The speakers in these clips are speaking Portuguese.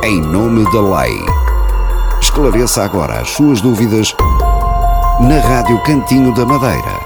em nome da lei. Esclareça agora as suas dúvidas na Rádio Cantinho da Madeira.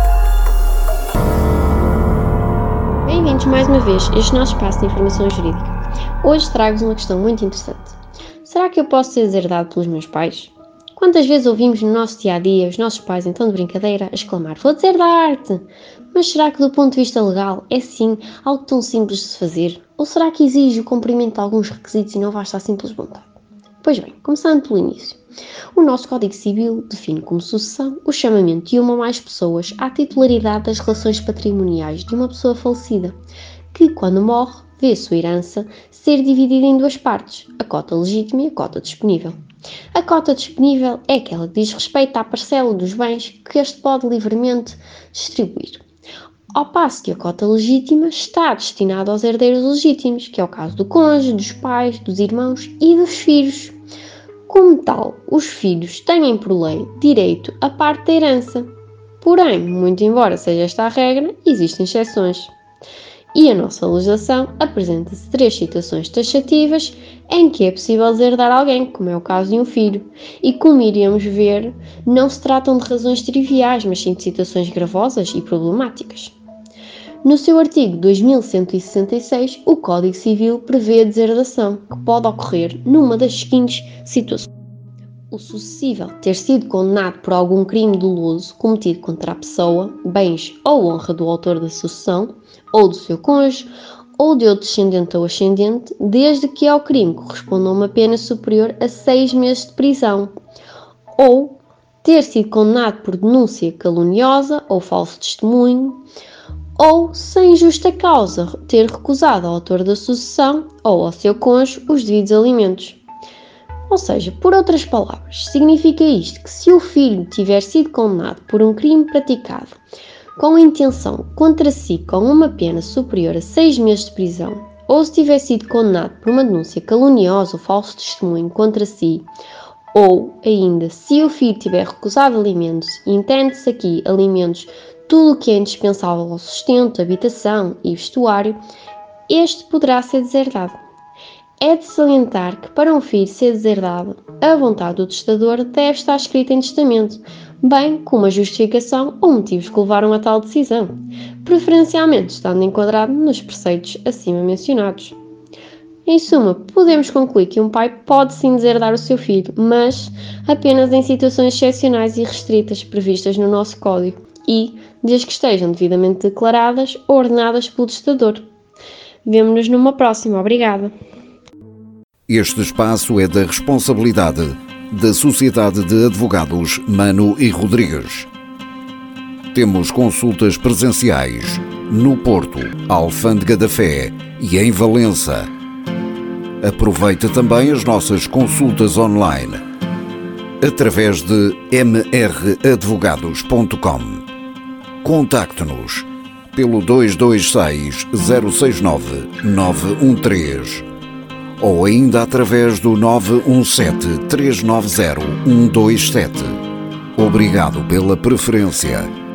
Bem-vindos mais uma vez a este nosso espaço de informação jurídica. Hoje trago-vos uma questão muito interessante. Será que eu posso ser deserdado pelos meus pais? Quantas vezes ouvimos no nosso dia-a-dia os nossos pais, em tom de brincadeira, a exclamar: "Vou deserdar-te!" Mas será que do ponto de vista legal é sim algo tão simples de se fazer? Ou será que exige o cumprimento de alguns requisitos e não basta a simples vontade? Pois bem, começando pelo início. O nosso Código Civil define como sucessão o chamamento de uma ou mais pessoas à titularidade das relações patrimoniais de uma pessoa falecida, que, quando morre, vê a sua herança ser dividida em duas partes, a cota legítima e a cota disponível. A cota disponível é aquela que diz respeito à parcela dos bens que este pode livremente distribuir, ao passo que a cota legítima está destinada aos herdeiros legítimos, que é o caso do cônjuge, dos pais, dos irmãos e dos filhos. Como tal, os filhos têm por lei direito à parte da herança. Porém, muito embora seja esta a regra, existem exceções. E a nossa legislação apresenta-se 3 situações taxativas em que é possível deserdar alguém, como é o caso de um filho. E como iríamos ver, não se tratam de razões triviais, mas sim de situações gravosas e problemáticas. No seu artigo 2166, o Código Civil prevê a deserdação, que pode ocorrer numa das seguintes situações. O sucessível ter sido condenado por algum crime doloso cometido contra a pessoa, bens ou honra do autor da sucessão, ou do seu cônjuge, ou de outro descendente ou ascendente, desde que ao crime corresponda uma pena superior a 6 meses de prisão, ou ter sido condenado por denúncia caluniosa ou falso testemunho, ou, sem justa causa, ter recusado ao autor da sucessão ou ao seu cônjuge os devidos alimentos. Ou seja, por outras palavras, significa isto que se o filho tiver sido condenado por um crime praticado com a intenção contra si com uma pena superior a 6 meses de prisão, ou se tiver sido condenado por uma denúncia caluniosa ou falso testemunho contra si, ou ainda se o filho tiver recusado alimentos, e entende-se aqui alimentos tudo o que é indispensável ao sustento, habitação e vestuário, este poderá ser deserdado. É de salientar que para um filho ser deserdado, a vontade do testador deve estar escrita em testamento, bem como a justificação ou motivos que levaram a tal decisão, preferencialmente estando enquadrado nos preceitos acima mencionados. Em suma, podemos concluir que um pai pode sim deserdar o seu filho, mas apenas em situações excepcionais e restritas previstas no nosso Código e desde que estejam devidamente declaradas ou ordenadas pelo testador. Vemo-nos numa próxima. Obrigada. Este espaço é da responsabilidade da Sociedade de Advogados Mano e Rodrigues. Temos consultas presenciais no Porto, Alfândega da Fé e em Valença. Aproveite também as nossas consultas online através de mradvogados.com. Contacte-nos pelo 226 069 913 ou ainda através do 917 390 127. Obrigado pela preferência.